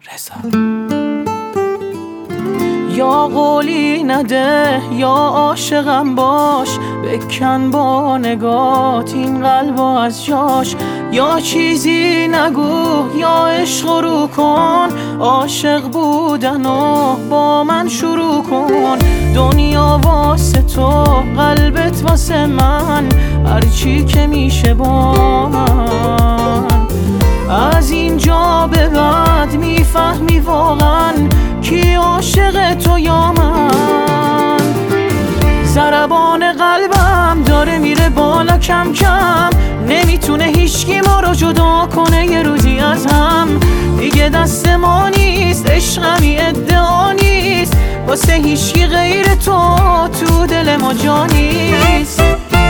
یا قولی نده یا عاشقم باش، بکن با نگات این قلبو از جاش. یا چیزی نگو یا عشق رو کن، عاشق بودنو با من شروع کن. دنیا واسه تو قلبت واسه من، هرچی که میشه با من. از اینجا به بعد میفهمی واقعا کی عاشق تو یا من. ضربان قلبم داره میره بالا کم کم، نمیتونه هیچکی ما رو جدا کنه یه روزی از هم. دیگه دست ما نیست، عشقمی ادعا نیست، واسه هیچکی غیر تو دل ما جا نیست.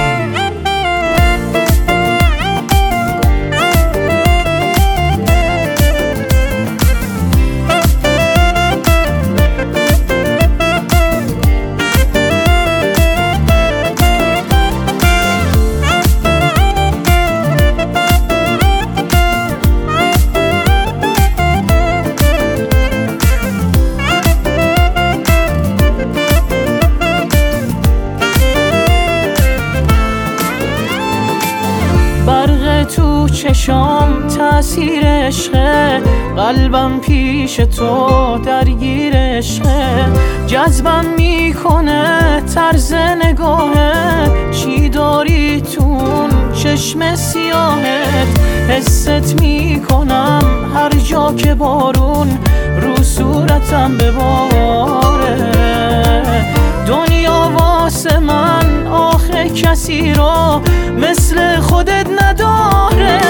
برق تو چشام تأثیر عشقه، قلبم پیش تو درگیر عشقه. جذبم میکنه طرز نگاهت، چی داری تون چشم سیاهت. حست میکنم هر جا که بارون رو صورتم بباره. دنیا واسه من آخه کسی رو مثل خودت نداره.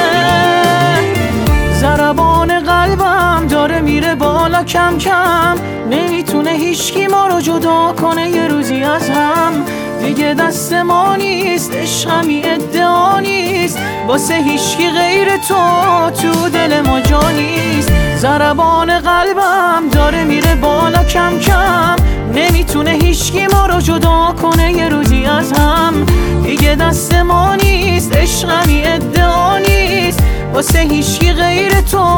ضربان قلبم داره میره بالا کم کم، نمیتونه هیچکی ما رو جدا کنه یه روزی از هم. دیگه دست ما نیست، عشقمی ادعا نیست، واسه هیچکی غیر تو دل ما جا نیست. ضربان قلبم داره میره بالا کم کم، نمیتونه هیچکی ما رو جدا کنه یه روزی از هم. دیگه دست ما نیست، عشقمی ادعا نیست، واسه هیچکی غیر تو